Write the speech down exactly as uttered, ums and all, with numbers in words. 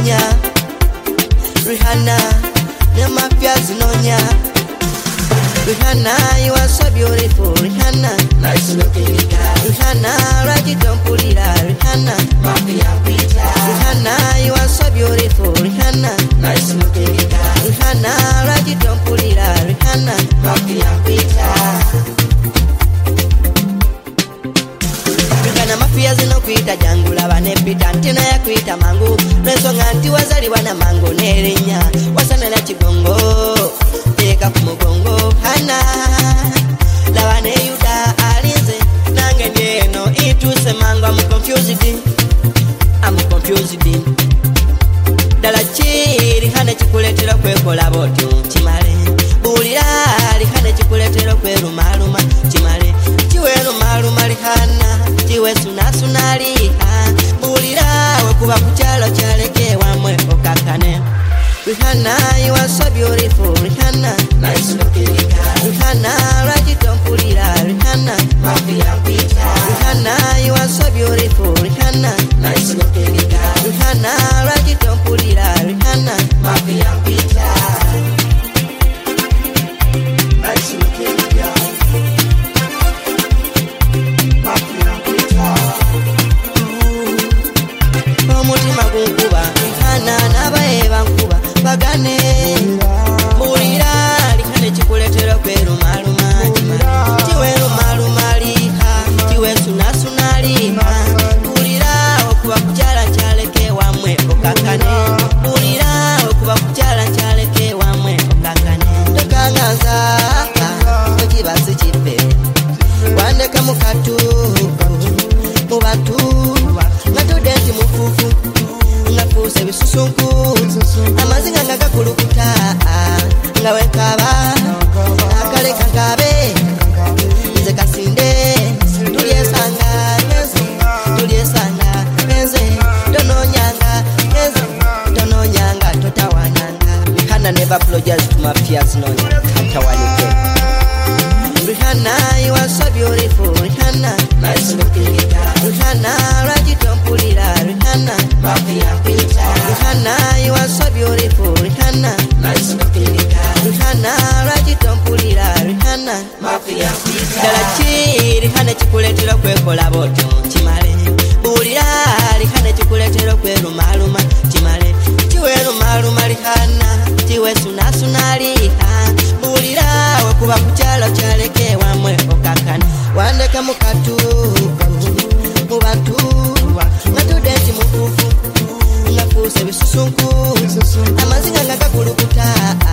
zinonya Rihanna ne mafia zinonya Rihanna, you are so beautiful, Rihanna. Nice looking guy. Rihanna, right you don't pull it out, Rihanna. Mafia pizza. Rihanna, you are so beautiful, Rihanna. Nice looking guy. Rihanna, right you don't pull it out, Rihanna. Mafia pizza. Rihanna mafia zino kuita jangula banepita ntina ya kuita mangu. Reso nganti wazali wana mango nerinya. Wasana na chigongo. Teka kumugongo hana lawane yuda alize nange ndieno ituse mango. I'm confused I'm confused dala chiri hane chikuletera kwekola boti chimale bulira lihane chikuletera kwerumaluma chimale chiwe rumaluma lihana chiwe sunasuna liha bulira wekuba kuchalo chaleke wamwe okakane Rihanna, you are so beautiful, Rihanna. Nice looking guy. Rihanna, right you don't pull it out, Rihanna. Mafia pizza. Rihanna, you are so beautiful, Rihanna. Nice looking guy. Rihanna, right you don't pull it out, Rihanna. Mafia pizza. Nice looking guy. Mafia pizza. Omutima gunkuba, Rihanna nabaeba nkuba. Bagane Mulira Lihane chikuletera kweru maluma Chiwe rumaluma liha Chiwe sunasuna liha Mulira okuba kuchala chaleke wamwe okakane Mulira okuba kuchala chaleke wamwe okakane Tokangaza Okibasi chipe Wandeka mukatu Mubatu Ngatu denti mufufu Ngafuse bisusunku Amazinga ngaga kulukuta Ngawe kaba Akale kangabe Nze kasinde Tulie sanga Neze Tulie sanga Neze Tono nyanga Neze Tono nyanga Totawananga Rihanna never apologize to mafias no Katawalike Rihanna, you are so beautiful, Rihanna. Nice looking guy. Rihanna, right you don't pull it out, Rihanna. Mafia pizza. Rihanna, you are so beautiful, Rihanna. Nice looking guy. Rihanna, right you don't pull it out, Rihanna. Mafia pizza. Dala chi, Rihanna chikuletera kwekola boti chimale. Bulira, Rihanna chikuletera kweru maluma chimale. Chiwe rumaluma Rihanna, chiwe sunasuna liha. Bulira, wekuba kuchala chaleke wamwe okakane. Wandeka mukatu Mubatu Ngatu denti mufufu Ngafuse bisusunku Amazinga ngaga kulukuta